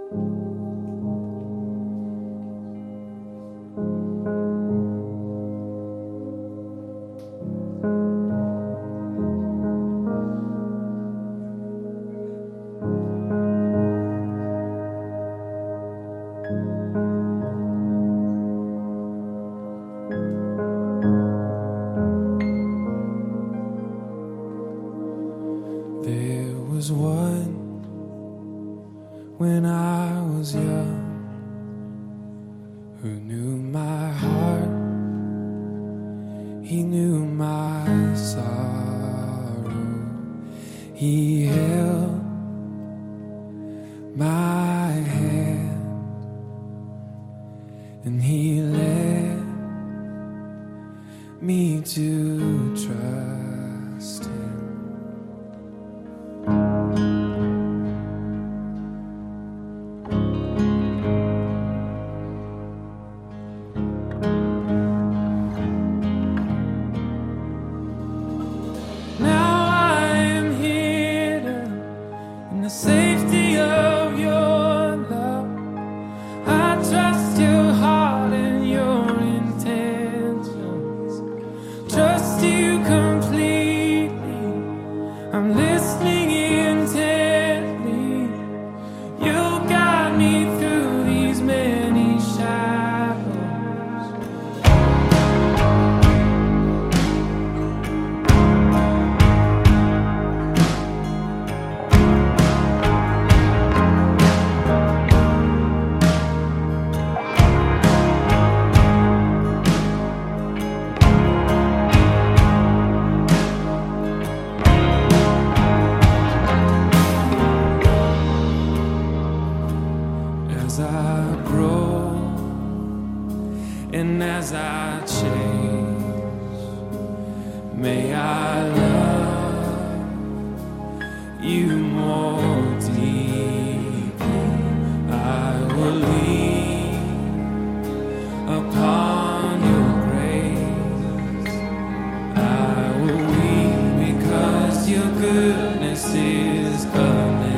There was one when I was young who knew my heart, he knew my sorrow, he held my hand and he led me to trust him. The safety of your love, I trust your heart and your intentions, trust you completely, I'm listening intently, you'll guide me through these many shadows. As I grow and as I change, may I love you more deeply. I will lean upon your grace. I will weep because your goodness is coming.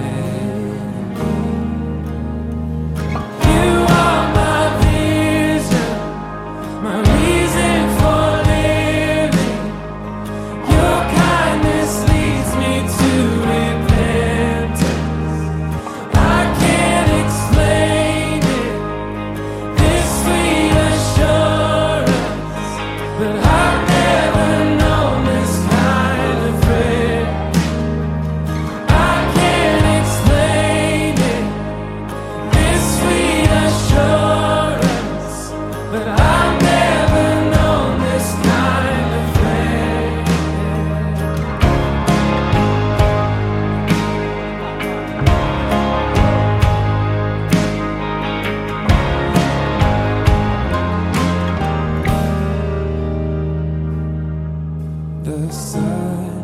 The sun,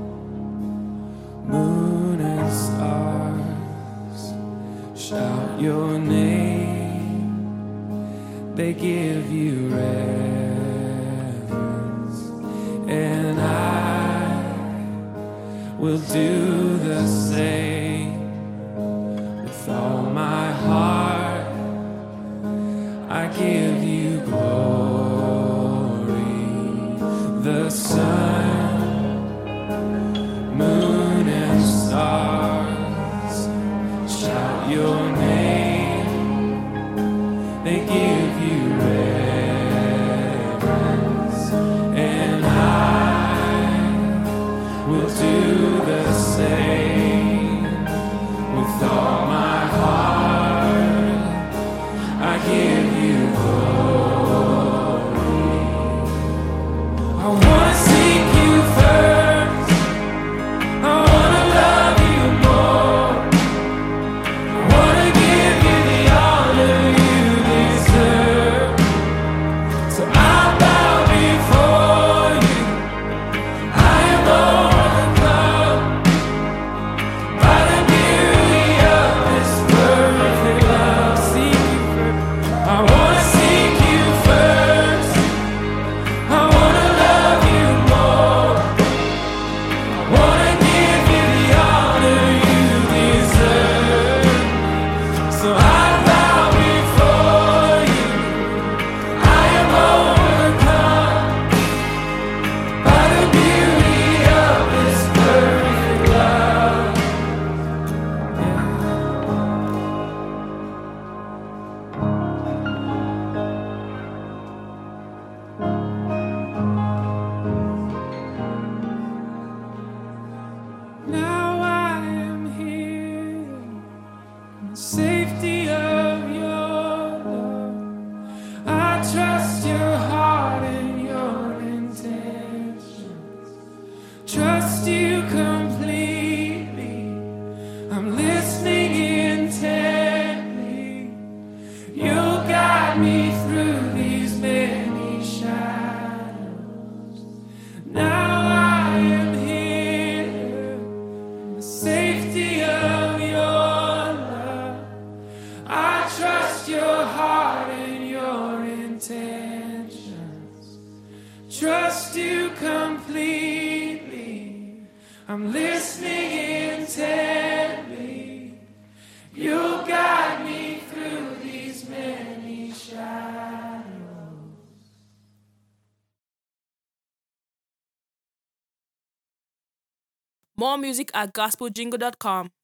moon and stars shout your name, they give you reverence, and I will do the same. With all my heart I give you glory. The sun, moon and stars shout your name, they give you reverence, and I will do the same. With all my heart I give you glory. I want to seek you trust your heart and your intentions. Trust you completely. I'm listening intently. You'll guide me through these many shadows. More music at gospeljingle.com.